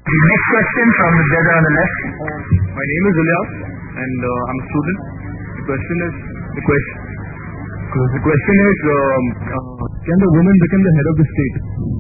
The next question from the brother on the left. My name is Ilyas and I'm a student. The question is, can the woman become the head of the state?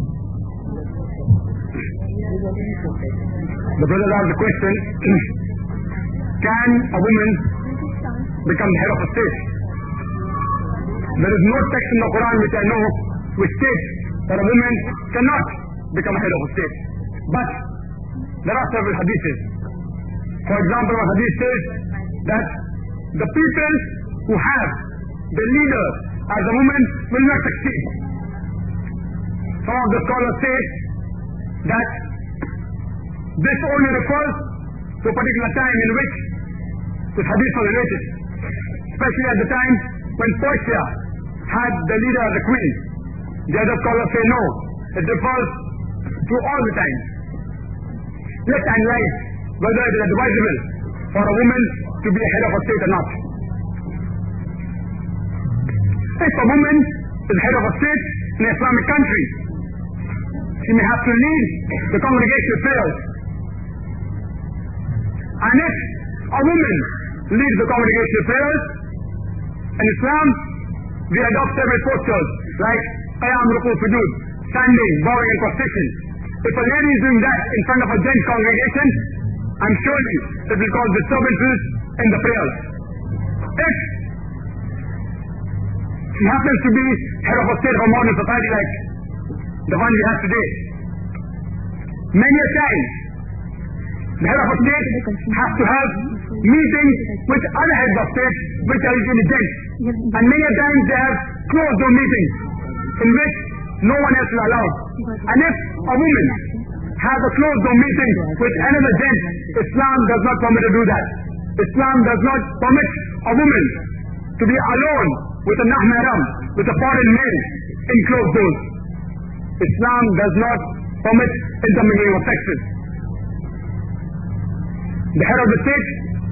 The brother asked the question, can a woman become the head of a state? There is no text in the Quran which I know which states that a woman cannot become a head of a state. But there are several hadiths. For example, a hadith says that the people who have the leader as a woman will not succeed. Some of the scholars say that this only refers to a particular time in which this hadith was related, especially at the time when Persia had the leader as a queen. The other scholars say no, it refers to all the time. Let's analyze whether it is advisable for a woman to be a head of a state or not. If a woman is head of a state in an Islamic country, she may have to lead the congregational prayers. And if a woman leads the congregational prayers, in Islam, we adopt several postures like Qiyam, Ruku, Sujood, standing, bowing and prostration. If a lady is doing that in front of a gent congregation, I'm surely it will cause disturbances in the prayers. If she happens to be head of a state of a modern society like the one we have today, many a time the head of a state has to have meetings with other heads of state which are usually gents. And many a times they have closed door meetings in which no one else is allowed. And if a woman has a closed door meeting with another gent, Islam does not permit her to do that. Islam does not permit a woman to be alone with a mahram, with a foreign male in closed doors. Islam does not permit intermingling of sexes. The head of the state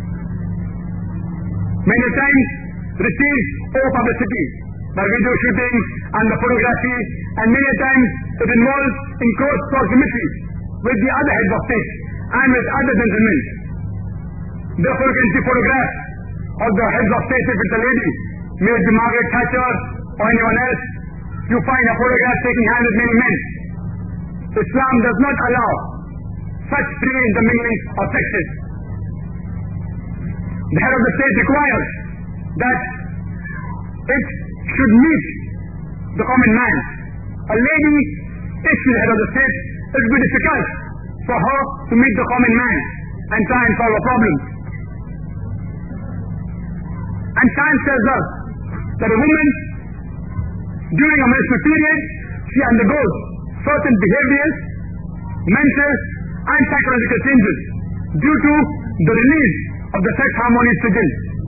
many times receives over-publicity by video shooting and the photography, and many times it involves in close proximity with the other heads of state and with other gentlemen. Therefore you can see photographs of the heads of state. If it's a lady, may it be Margaret Thatcher or anyone else, you find a photograph taking hands with many men. Islam does not allow such free intermingling of sexes. The head of the state requires that it should meet the common man. A lady, if she's the head of the state, it will be difficult for her to meet the common man and try and solve a problem. And science tells us that a woman, during a menstrual period, she undergoes certain behaviors, mental and psychological changes due to the release of the sex hormone estrogen.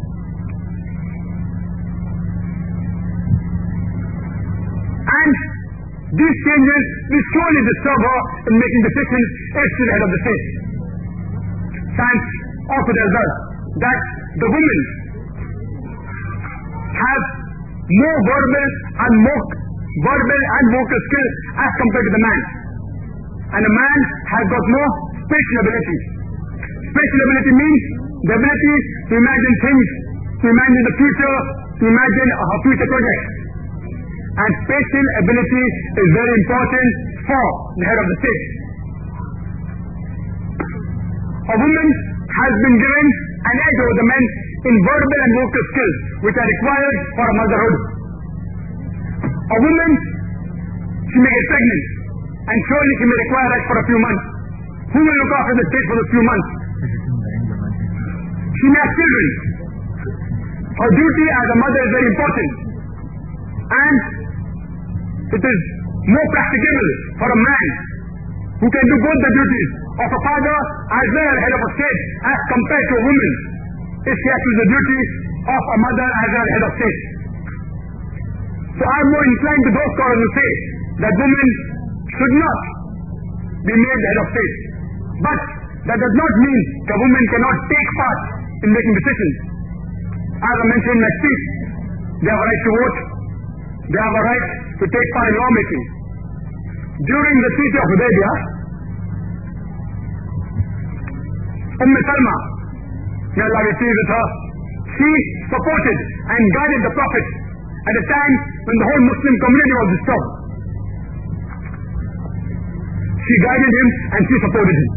And these changes will surely disturb her in making decisions if she's the head of the state. Science also tells us that the women have more verbal and vocal skills as compared to the man. And a man has got more spatial ability. Spatial ability means the ability to imagine things, to imagine the future, to imagine a future project. And spatial ability is very important for the head of the state. A woman has been given an edge over the men in verbal and vocal skills which are required for a motherhood. A woman, she may get pregnant and surely she may require rest for a few months. Who will look after the state for those few months? She may have children. Her duty as a mother is very important. And it is more practicable for a man who can do both the duties of a father as well as head of a state as compared to a woman if she has to do the duty of a mother as well as head of state. So I am more inclined to those scholars who say that women should not be made the head of state. But that does not mean that women cannot take part in making decisions. As I mentioned in my speech, they have a right to vote, they have a right to take part in lawmaking. During the Treaty of Hudaybiyah, Salma, may Allah be pleased with her, she supported and guided the Prophet at a time when the whole Muslim community was disturbed. She guided him and she supported him.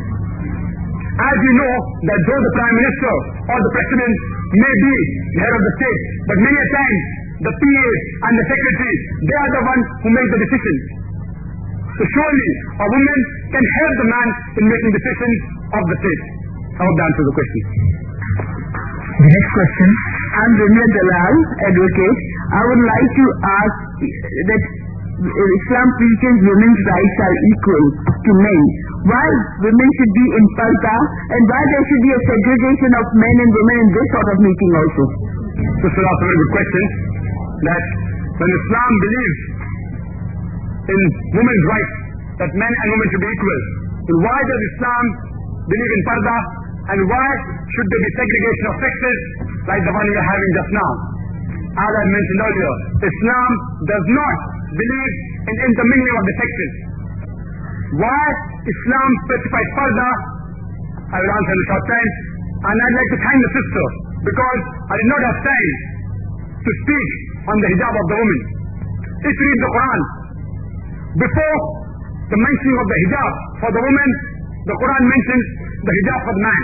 As we know that though the Prime Minister or the President may be the head of the state, but many a times the PA and the Secretary, they are the ones who make the decisions. So surely a woman can help the man in making decisions of the state. I hope that answers the question. The next question. I'm Ramya Dalal, advocate. I would like to ask that Islam preaches women's rights are equal to men. Why women should be in parda and why there should be a segregation of men and women in this sort of meeting also? This is also a very good question. That when Islam believes in women's rights, that men and women should be equal, then why does Islam believe in parda and why should there be segregation of sexes like the one we are having just now? As I mentioned earlier, Islam does not believe in intermingling of the sexes. Why Islam specifies parda, I will answer in a short time, and I'd like to thank the sister because I did not have time to speak on the hijab of the woman. If you read the Quran, before the mentioning of the hijab for the woman, the Quran mentions the hijab for the man.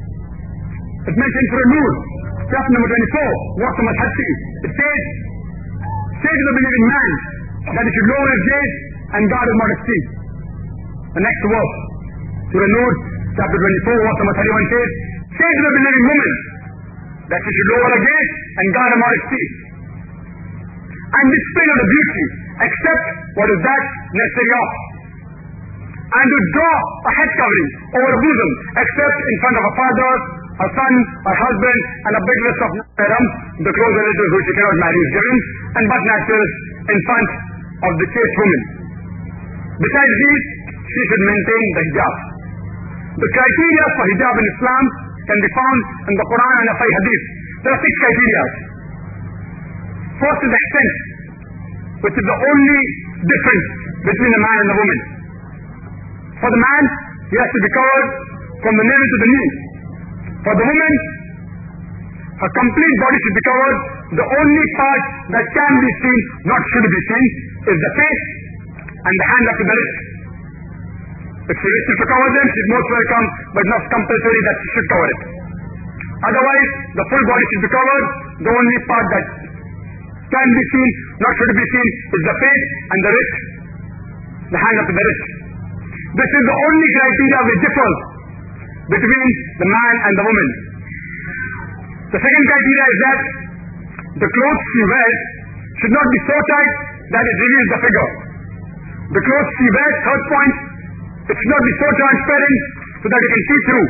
It mentions for a Nur, chapter number 24, what must have it says, say to the believing man that he should lower his gaze and guard his modesty. The next verse, Surah Nur, chapter 24, verse number 31 says, say to the believing woman that she should lower her gaze and guard her modesty. And display not the beauty, except what is that necessary of. And to draw a head covering over a bosom, except in front of a father, a son, a husband, and a big list of mahram, the close relatives who she cannot marry is given, and butt natures in front of the chaste woman. Besides these, she should maintain the hijab. The criteria for hijab in Islam can be found in the Quran and the Sahih Hadith. There are 6 criteria. First is extent, which is the only difference between the man and the woman. For the man, he has to be covered from the navel to the knee. For the woman, her complete body should be covered. The only part that can be seen, not should be seen, is the face and the hand up to the wrist. If she wishes to cover them, she is most welcome, but not compulsory that she should cover it. Otherwise, the full body should be covered. The only part that can be seen, not should be seen, is the face and the wrist, the hand up to the wrist. This is the only criteria which differs between the man and the woman. The second criteria is that the clothes she wears should not be so tight that it reveals the figure. The clothes she wears, third point, it should not be so transparent so that you can see through.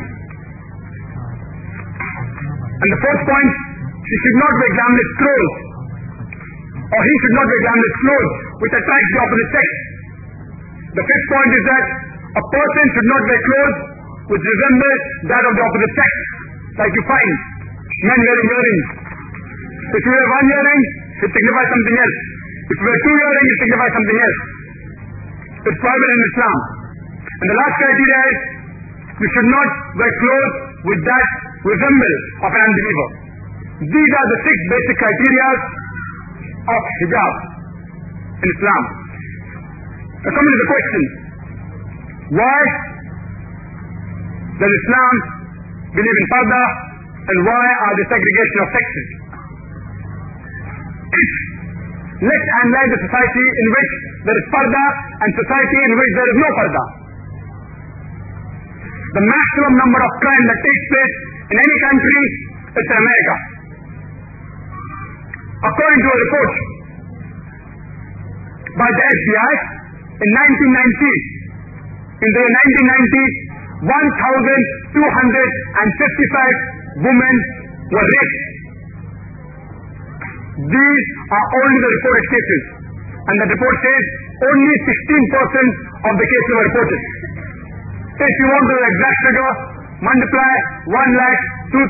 And the fourth point, she should not wear glamorous clothes, or he should not wear glamorous clothes which attracts the opposite sex. The fifth point is that a person should not wear clothes which resemble that of the opposite sex, like you find men wearing earrings. If you wear one earring, it signifies something else. If you wear 2 earrings, it signifies something else. It's prohibited in Islam. And the last criteria is, you should not wear clothes with that resemble of an unbeliever. These are the 6 basic criteria of hijab in Islam. Now coming to the question, why does Islam believe in parda and why are the segregation of sexes? Let's analyze the society in which there is parda and society in which there is no parda. The maximum number of crime that takes place in any country is in America. According to a report by the FBI, in 1990, in the year 1990, 1,255 women were raped. These are only the reported cases, and the report says only 16% of the cases were reported. If you want the exact figure, multiply 1,02,555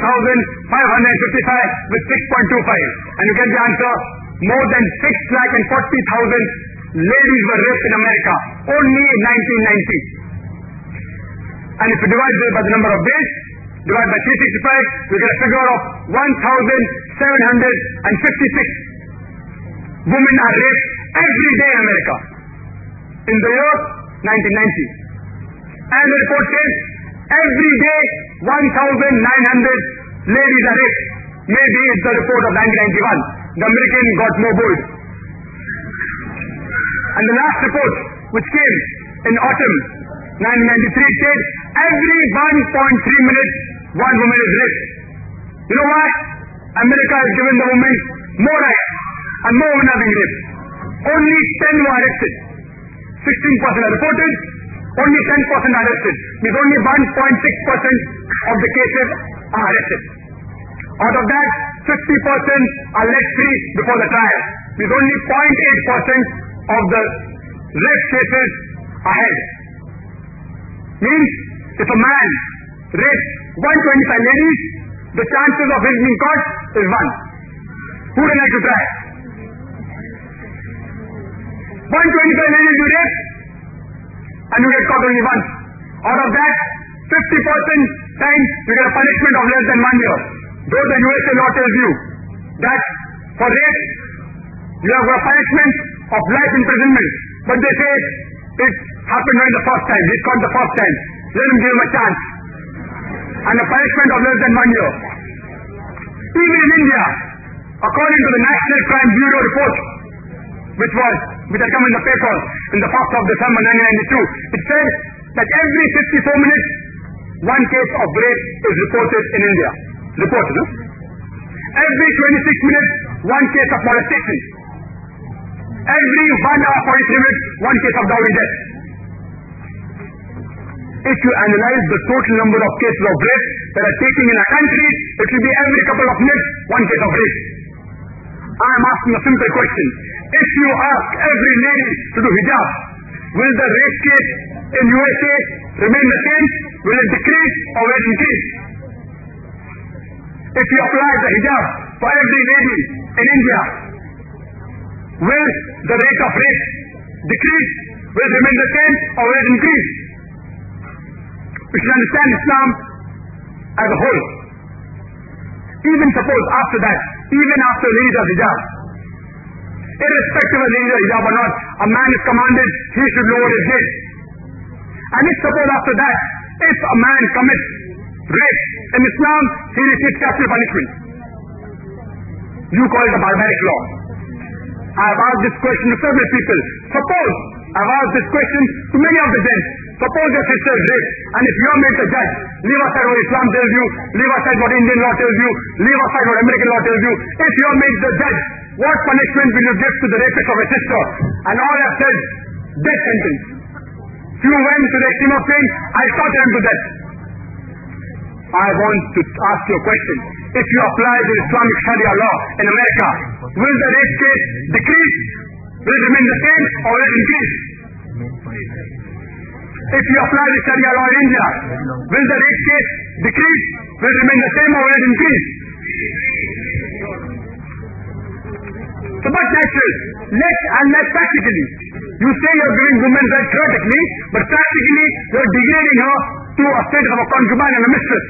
with 6.25 and you get the answer. More than 6,40,000 ladies were raped in America only in 1990. And if you divide this by the number of days, divided by 365, we get a figure of 1,756 women are raped every day in America in the year 1990. And the report says every day 1,900 ladies are raped. Maybe it's the report of 1991. The American got more bold. And the last report, which came in autumn 1993, said every 1.3 minutes, one woman is raped. You know why? America has given the women more rights, and more women are being raped. Only 10 were arrested. 16% are reported, only 10% are arrested. Means only 1.6% of the cases are arrested. Out of that, 50% are let free before the trial. Means only 0.8% of the rape cases are held. Means if a man rapes 125 ladies, the chances of his being caught is 1. Who would like to try? 125 ladies you rape, and you get caught only once. Out of that, 50% time you get a punishment of less than 1 year. Though the USA law tells you that for rape, you have a punishment of life imprisonment. But they say it happened when the first time. He's caught the first time. Let him give him a chance. And a punishment of less than 1 year. Even in India, according to the National Crime Bureau report, which had come in the paper in the 1st of December 1992, it said that every 54 minutes, one case of rape is reported in India. Reported, no? Every 26 minutes, one case of molestation. Every 1 hour 43 minutes, one case of dowry death. If you analyze the total number of cases of rape that are taking in a country, it will be every couple of minutes, one case of rape. I am asking a simple question. If you ask every lady to do hijab, will the rape case in USA remain the same? Will it decrease or will it increase? If you apply the hijab for every lady in India, will the rate of rape decrease? Will it remain the same or will it increase? We should understand Islam as a whole. Even suppose after that, even after a lady does hijab, irrespective of lady does hijab or not, a man is commanded he should lower his head. And if suppose after that, if a man commits rape in Islam, he receives capital punishment. You call it a barbaric law. I have asked this question to several people. Suppose I have asked this question to many of the gents. Suppose your sister is raped, and if you are made the judge, leave aside what Islam tells you, leave aside what Indian law tells you, leave aside what American law tells you. If you are made the judge, what punishment will you give to the rapist of a sister? And all have said, death sentence. Few went to the extreme of saying, I torture him to death. I want to ask you a question. If you apply the Islamic Sharia law in America, will the rape case decrease? Will it remain the same or will it increase? If you apply the Sharia law in India, will the rape case decrease? Will it remain the same or will it increase? So what's natural? Let's practically. You say you're giving women rights theoretically, but practically you're degrading her to a status of a concubine and a mistress.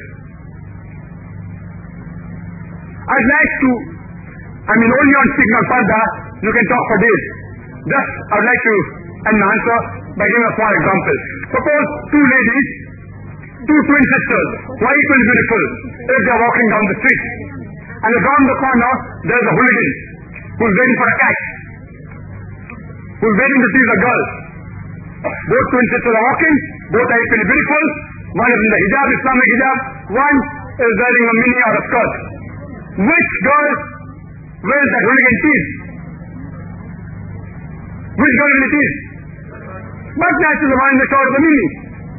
I'd like to, only on speaking on Parda, you can talk for days. Just, I would like to end my answer by giving a small example. Suppose two ladies, two twin sisters, who are equally beautiful, if they are walking down the street, and around the corner, there is a hooligan who's waiting for a catch, who's waiting to tease a girl. Both twin sisters are walking, both are equally beautiful, one is in the hijab, Islamic hijab, one is wearing a mini or a skirt. Which girl will that hooligan tease? Which girl will he tease? But naturally the one in the short of the mini.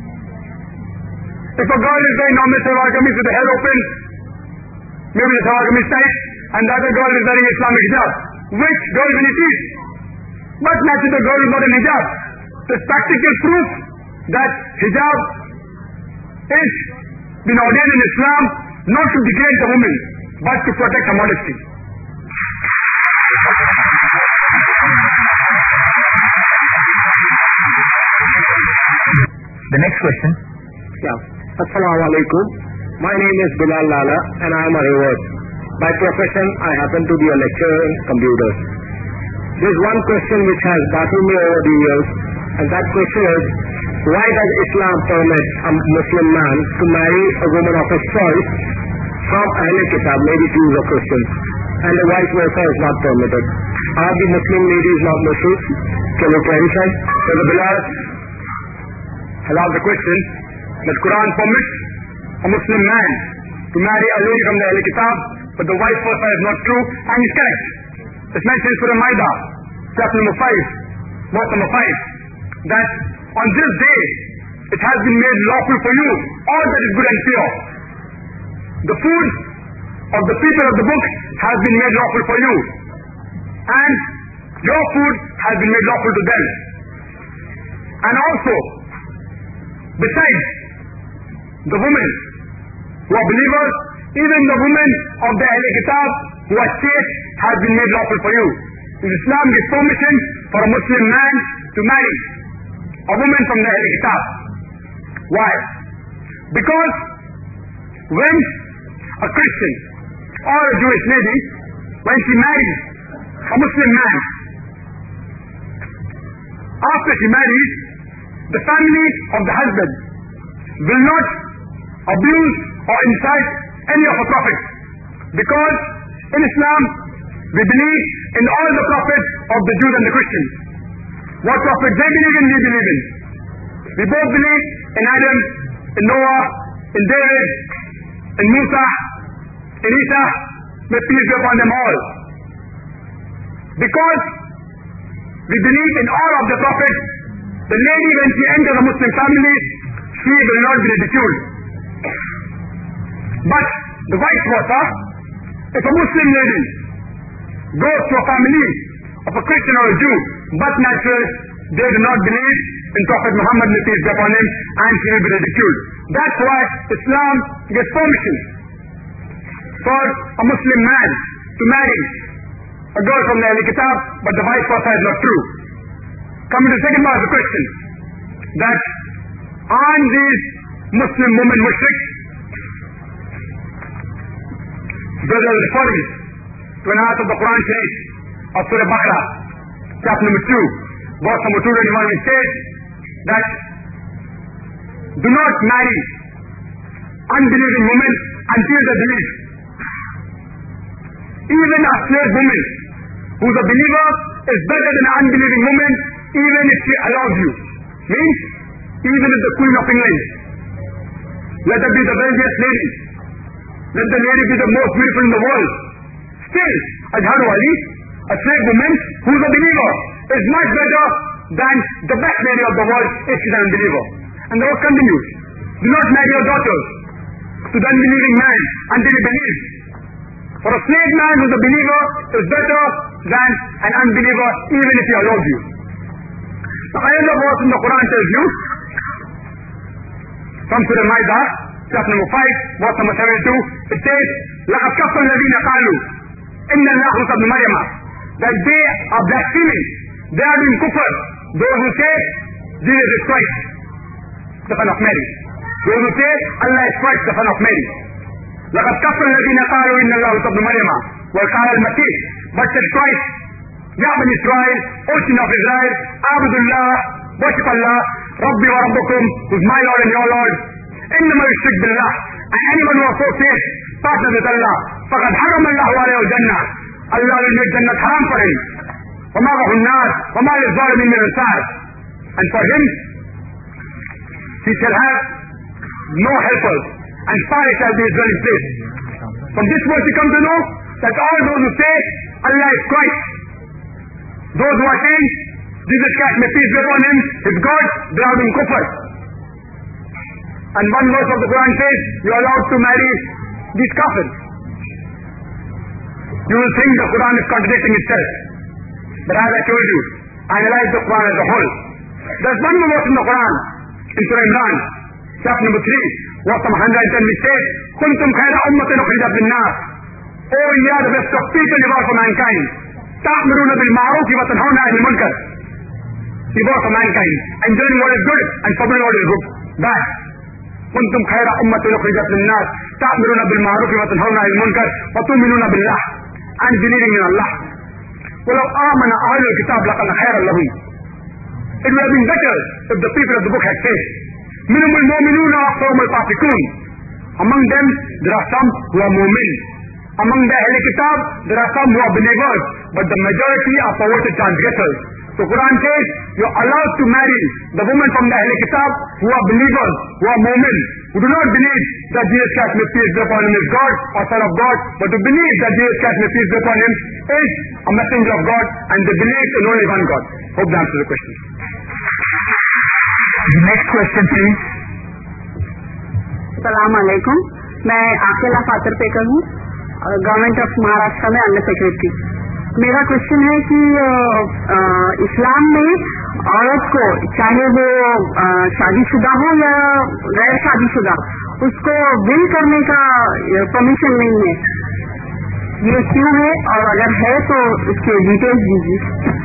If a girl is wearing normal salwar kameez with the hair open, maybe the salwar kameez tight, and the other girl is wearing Islamic hijab, which girl will he tease? But naturally the girl is not in hijab. There's practical proof that hijab is been ordained in Islam not to degrade the woman, but to protect her modesty. The next question. Yeah. Assalamu alaikum. My name is Bilal Lala and I am a revert. By profession, I happen to be a lecturer in computers. There is one question which has baffled me over the years, and that question is, why does Islam permit a Muslim man to marry a woman of his choice from Ahl Kitab, maybe Jews or Christians, and the vice versa is not permitted? Are the Muslim ladies not Muslims? Can you clarify? So the Bilal has asked the question that Quran permits a Muslim man to marry a lady from the Ahl Kitab, but the vice versa is not true, and is correct. It's mentioned in Surah Maida, chapter number 5, verse number 5, that on this day it has been made lawful for you all that is good and pure. The food of the people of the book has been made lawful for you, and your food has been made lawful to them. And also, besides the women who are believers, even the women of the Ahl Kitab who are chaste has been made lawful for you. Islam gives permission for a Muslim man to marry a woman from the Ahl Kitab. Why? Because when a Christian or a Jewish lady, when she marries a Muslim man, after she marries, the family of the husband will not abuse or insult any of the prophets, because in Islam we believe in all the prophets of the Jews and the Christians. What prophets they believe in, we believe in. We both believe in Adam, in Noah, in David, in Musa, in Isa, may peace be upon them all. Because we believe in all of the prophets, the lady when she enters a Muslim family, she will not be ridiculed. But the vice versa, if a Muslim lady goes to a family of a Christian or a Jew, but natural, they do not believe in Prophet Muhammad, may peace be upon him, and she will be ridiculed. That's why Islam gives permission for a Muslim man to marry a girl from the Ahl Kitab, but the vice versa is not true. Coming to the second part of the question, that aren't these Muslim women mushriks? Brother is referring to an ayat of the Quran Sharif of Surah Baqarah, chapter number 2, verse number 221, which says that do not marry unbelieving women until they believe. Even a slave woman who's a believer is better than an unbelieving woman, even if she allows you. Means, even if the Queen of England, let her be the wealthiest lady, let the lady be the most beautiful in the world, still, Azharu Ali, a slave woman who's a believer, is much better than the best lady of the world if she's an unbeliever. And the verse continues, do not marry your daughters to the unbelieving man until he believes. For a slave man who's a believer is better than an unbeliever even if he allows you. Now another verse in the Quran tells you, from Surah Maida, chapter number 5, verse number 72, it says, لَقَدْ كَفَّرَ الَّذِينَ قَالُوا إِنَّ اللَّهَ هُوَ ابْنُ مَرْيَمَ, that they are blaspheming, they are doing kufr, those who say Jesus is Christ, the son of Mary. Those who say Allah is Christ, the son of Mary. لَقَدْ كَفَّرَ الَّذِينَ قَالُوا إِنَّ اللَّهَ هُوَ ابْنُ مَرْيَمَ وَقَالَ الْمَسِيحُ, but said Christ, Ya Bani Israel, O children of Israel, Abdullah, worship Allah, Rabbi wa Rabbukum, who is my Lord and your Lord. إِنَّمَا يُشْرِكْ بِاللَّهِ, and anyone who associates partners with Allah, فَقَدْ حَرَمَ اللَّهُ عَلَيْهِ الْجَنَّةَ, Allah will make Jannah haram for him. وَمَاغَهُ النَّارِ وَمَا لِلظَّالِمِينَ مِنْ أَنصَارٍ, and for him, he shall have no helpers, and fire shall be his dwelling place. From this verse you come to know that all those who say Allah is Christ, those who are saying Jesus Christ, may peace be upon him, is God, they are doing kufr. And one verse of the Quran says you are allowed to marry these kafirs. You will think the Quran is contradicting itself. But as I told you, analyze the Quran as a whole. There's one more verse in the Quran, in Surah Imran, chapter number 3, verse number 110, which says, كُنْتُمْ خَيْرَ أُمَّةٍ أُخْرِجَتْ لِلنَّاسِ, oh, ye are the best of people evolved for mankind. تَأْمُرُونَ بِالْمَعْرُوفِ وَتَنْهَوْنَ عَنِ الْمُنكَرِ, evolved for mankind, enjoying what is good and forbidding what is good, bad. kuntum khayra ummatin ukhrijat lin-nas ta'muruna bil ma'ruf wa tanhauna 'anil munkar wa tu'minuna billah, and believing in Allah. وَلَوْ آمَنَ أَهْلُ الْكِتَابِ لَكَانَ خَيْرًا لَهُمْ. It would have been better if the people of the book had said, مِنْهُمُ الْمُؤْمِنُونَ وَأَكْثَرُهُمُ الْفَاسِقُونَ. Among them there are some who are mu'min. Among the Ahl Kitab there are some who are believers, but the majority are perverted transgressors. So Quran says you are allowed to marry the women from the Ahl Kitab who are believers, who are mu'min, who do not believe that Jesus Christ, may peace be upon him, is God or Son of God, but to believe that Jesus Christ, may peace be upon him, is a messenger of God, and they believe in only one God. Hope that answers the question. The next question, please. सलाम अलैकुम, मैं आकेला फातर picker हूँ, government of Maharashtra में under secretary. मेरा question है कि इस्लाम में औरत को, चाहे वो शादीशुदा हो या गैर शादीशुदा, उसको विल करने का परमिशन नहीं है, ये क्यों है, और अगर है तो इसके डिटेल्स दीजिए।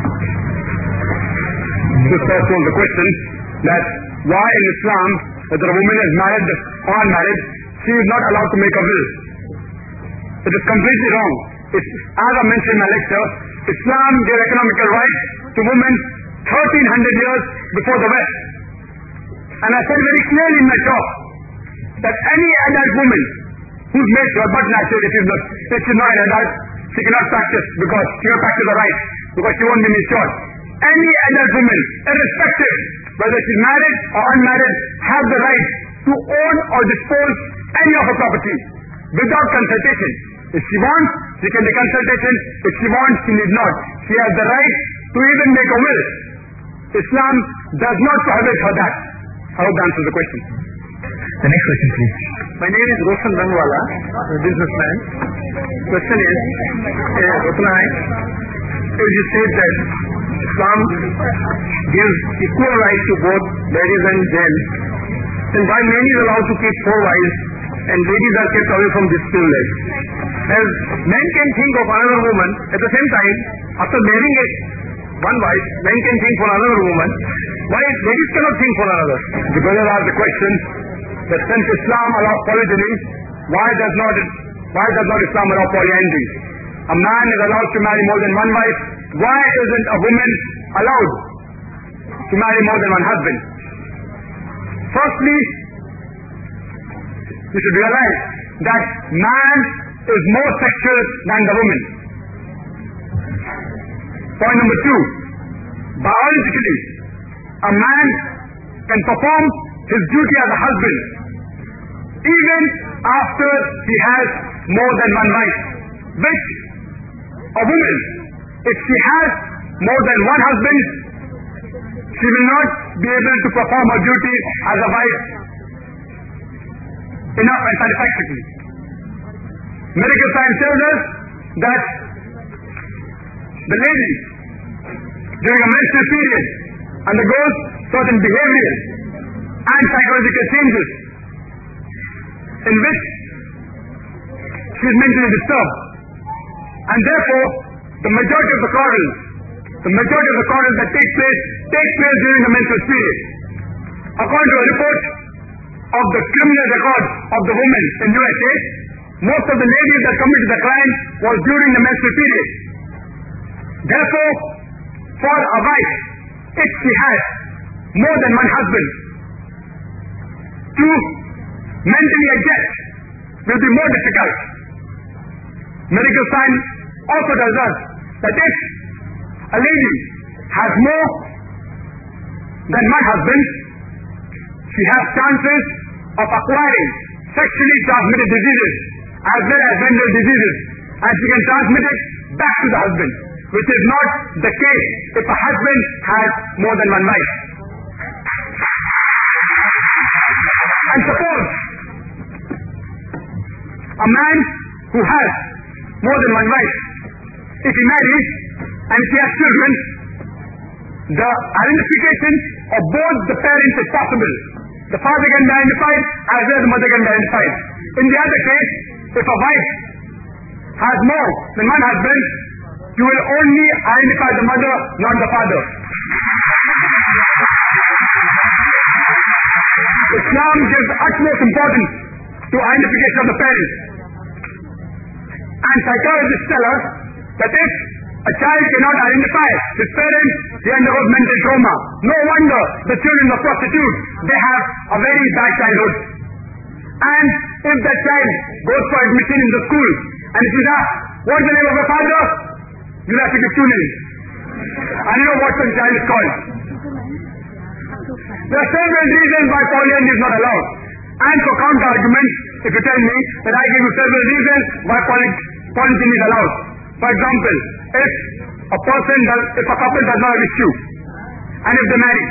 This first was the question that why in Islam, whether a woman is married or unmarried, she is not allowed to make a will. It is completely wrong. As I mentioned in my lecture, Islam gave economical rights to women 1300 years before the West. And I said very clearly in my talk that any adult woman who's made sure, but naturally if she's not an adult, she cannot practice because she cannot practice the right, because she won't be matured. Any adult woman, irrespective whether she's married or unmarried, has the right to own or dispose any of her property without consultation. If she wants, she can take consultation. If she wants, she need not. She has the right to even make a will. Islam does not prohibit her that. I hope that answers the question. The next question, please. My name is Roshan Rangwala, a businessman. Question is, Roshan, as you said that Islam gives equal right to both ladies and gents, then why man is allowed to keep 4 wives and ladies are kept away from this privilege? As men can think of another woman, at the same time, after marrying one wife, men can think for another woman. Why ladies cannot think for another? The brother asked the question that since Islam allows polygyny, why does not Islam allow polyandry? A man is allowed to marry more than one wife. Why isn't a woman allowed to marry more than one husband? Firstly, you should realize that man is more sexual than the woman. Point number 2, biologically, a man can perform his duty as a husband even after he has more than one wife, which a woman, if she has more than one husband, she will not be able to perform her duty as a wife enough and satisfactorily. Medical science tells us that the lady during a menstrual period undergoes certain behavioral and psychological changes in which she is mentally disturbed, and therefore the majority of the quarrels that take place during the menstrual period. According to a report of the criminal record of the women in USA, most of the ladies that committed the crime was during the menstrual period. Therefore, for a wife, if she has more than one husband, to mentally adjust will be more difficult. Medical science also tells us that if a lady has more than one husband, she has chances of acquiring sexually transmitted diseases as well as venereal diseases, and she can transmit it back to the husband, which is not the case if a husband has more than one wife. And suppose a man who has more than one wife, if he marries and if he has children, the identification of both the parents is possible. The father can be identified as well as the mother can be identified. In the other case, if a wife has more than one husband, you will only identify the mother, not the father. Islam gives utmost to identification of the parents. And psychologists tell us that if a child cannot identify his parents, he undergoes mental trauma. No wonder the children of prostitutes, they have a very bad childhood. And if that child goes for admission in the school, and if he's asked, what's the name of your father? You'll have to give 2 names. And you know what the child is called. There are several reasons why polyandry is not allowed. And for counter-argument, if you tell me that I give you several reasons why polygyny is allowed. For example, if a couple does not have issue, and if they marry,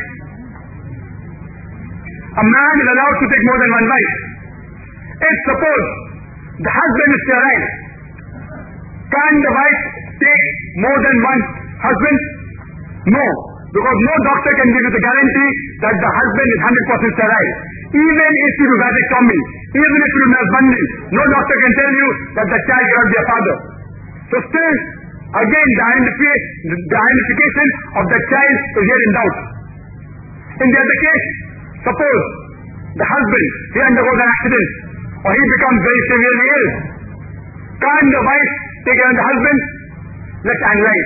a man is allowed to take more than one wife. If suppose the husband is sterile, can the wife take more than one husband? No, because no doctor can give you the guarantee that the husband is 100% sterile. Even if you do vasectomy, even if you do nurse-bundling, no doctor can tell you that the child cannot be a father. So still, again, the identification of the child is here in doubt. In the other case, suppose the husband, he undergoes an accident, or he becomes very severely ill. Can the wife take care of the husband? Let's analyze.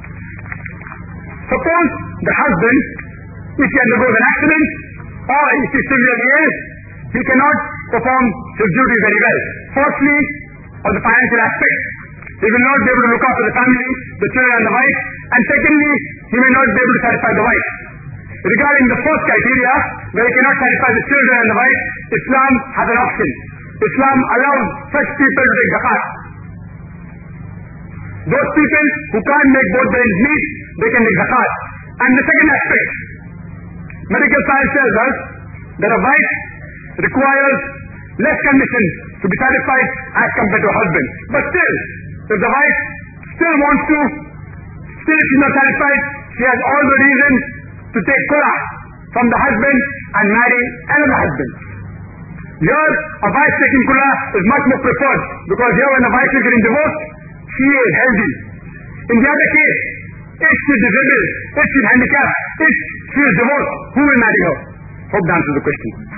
Suppose the husband, if he undergoes an accident, or if he is severely ill, he cannot perform his duty very well. Firstly, on the financial aspect, he will not be able to look after the family, the children and the wife, and secondly, he may not be able to satisfy the wife. Regarding the first criteria, where he cannot satisfy the children and the wife, Islam has an option. Islam allows such people to take zakat. Those people who can't make both the ends meet, they can take zakat. And the second aspect, medical science tells us that a wife requires less conditions to be satisfied as compared to a husband. But still, if the wife still wants to, still if she's not satisfied, she has all the reasons to take khula from the husband and marry another husband. Here, a wife taking khula is much more preferred, because here when a wife is getting divorced, she is healthy. In the other case, if she is disabled, if she is handicapped, if she is divorced, who will marry her? Hope that answers the question.